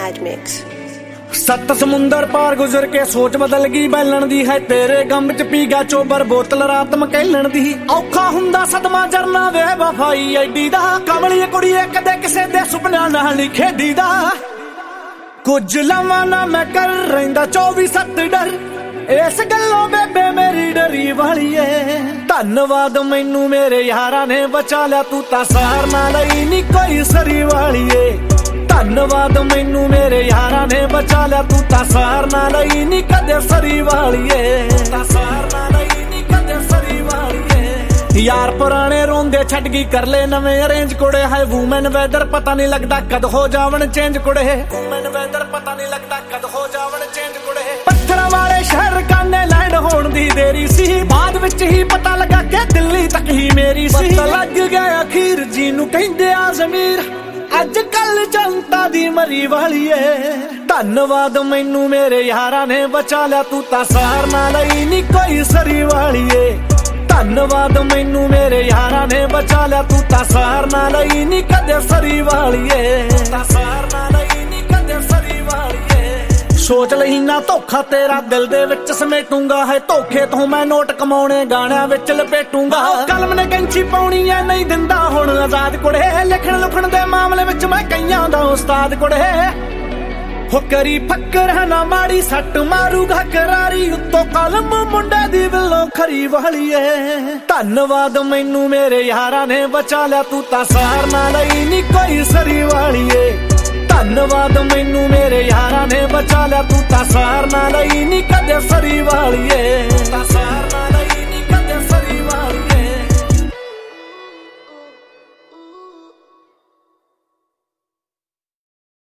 Mad Mix। सत्त समुंदर पार गुजर के सोच बदल गई बैलन दी है तेरे गम च पी गा चोबर बोतल रात मकैलन दी औखा हुंदा सदमा जरना वे वफाई एडी दा कमली कुड़िए कदे किसे दे सुपना नाल नहीं खेडी दा कुछ लवां ना मैं कर रहिंदा 24/7 डर इस गल्लों बेबे मेरी डरी वाली है धन्नवाद मैनू मेरे यारा ने बचा लिया तू तां सार ना लई नी कोई सरी वाली है धन्नवाद मैनू मेरे यारा ने बचा लिया तू तां सार ना लई नी कदे सरी वाली है तां सार ना लई नी कदे सरी वाली है यार पुराने रोंदे छड़ गई कर ले नवे अरेंज कुड़े है वूमेन वेदर पता नहीं लगदा कद हो जावन चेंज कुड़े वूमेन वेदर पता नहीं लगदा कद हो जावन चेंज कुड़े पत्थर वाले शहर काने लैंड होण दी देरी सी बाद विच ही पता लगा के दिल्ली तक ही मेरी सी पता लग गया अखीर जी नू कहंदे आ ज़मीर अज कल जनता दी मरी वाली है धन्नवाद मैनू मेरे यारा ने बचा लिया तू तां सार ना लई नी कोई सरी वाली है धन्नवाद मैनू मेरे यारा ने बचा लिया तू तां सार ना लई नी कदे सरी वाली है तां सार ना लई नी कदे सरी वाली है सोच लही ना धोखा तेरा दिल दे विच समेटूंगा है धोखे तो मैं नोट कमाउणे गाणियां विच लपेटूंगा कलम ने कैंची पाउणी ऐ नहीं दिंदा हुण आजाद कुड़े लिखण लुखण दे मामले विच मैं कईयां दा उस्ताद कुड़े हो करी फक्कर है ना माड़ी सट मारूगा करारी उत्तों कलम मुंडे दी विलो खरी वाली है धन्नवाद मैनू मेरे यारा ने बचा लिया तू तां सार ना लई नी कोई सरी वाली है धन्नवाद मैनू मेरे यारा ने बचा लिया तू तां सार ना लई नी कदे सरी वाली है